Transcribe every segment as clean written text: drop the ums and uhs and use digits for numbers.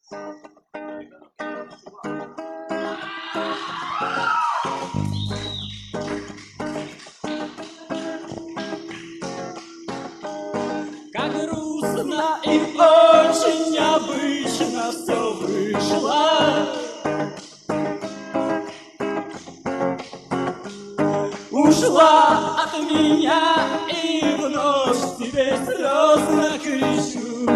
Как грустно и очень необычно все вышло. Ушла от меня и вновь тебе слезно кричу.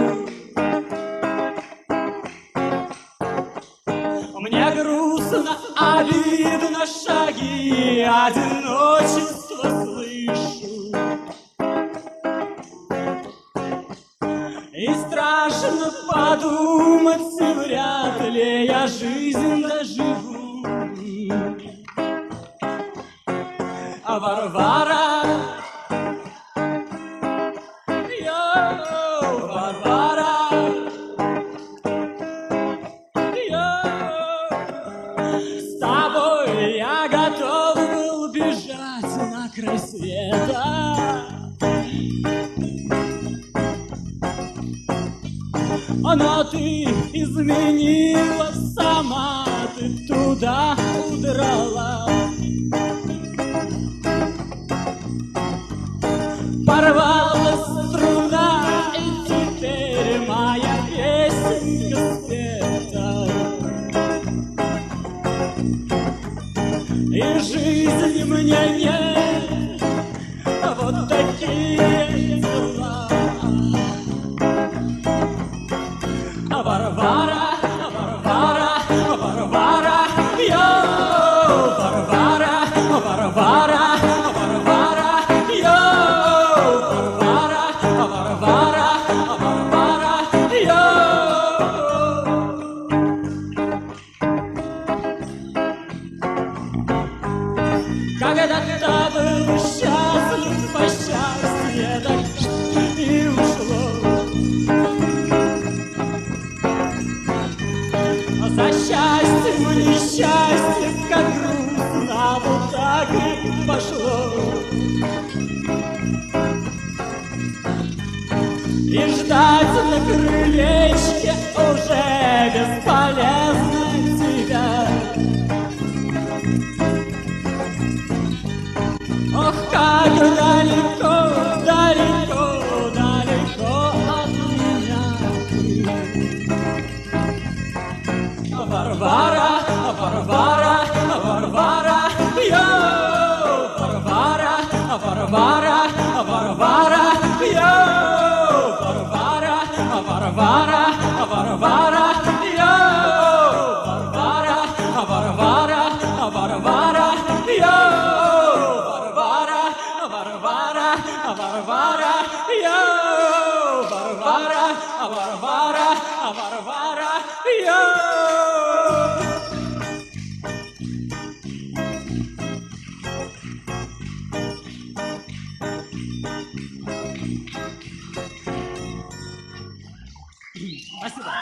Мне грустно, обидно, шаги одиночества слышу. И страшно подумать, вряд ли я жизнь доживу. А Варвара, Варвара, с тобой я готов был бежать на край света. Но ты изменила, сама ты туда удрала. Порвалась струна, и теперь моя песенка спета. И жизни мне нет, вот такие дела. А Варвара, Варвара, Варвара, Варвара, Варвара, Варвара, Варвара, Варвара, когда-то был счастлив, по счастью, так и ушло. За счастьем, несчастьем, как грустно, вот так и пошло. И ждать на крылечке уже бесполезно тебя. Ох, как далеко, далеко, далеко от меня. Варвара, Варвара, Варвара, Варвара, Варвара, Варвара, Варвара, Варвара, Варвара, Варвара, Варвара, Варвара, Варвара, Варвара, Варвара, Варвара, Спасибо.